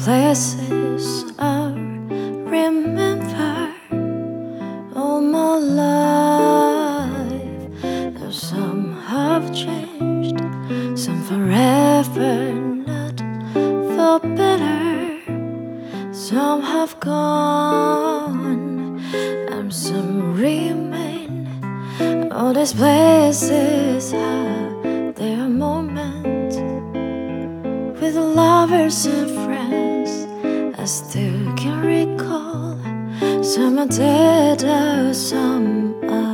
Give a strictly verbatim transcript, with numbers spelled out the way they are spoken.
places I remember all my life. Though some have changed, some forever, not for better. Some have gone, and some remain. All these places have their moments with lovers and friends. I still can recall. Some are dead, some are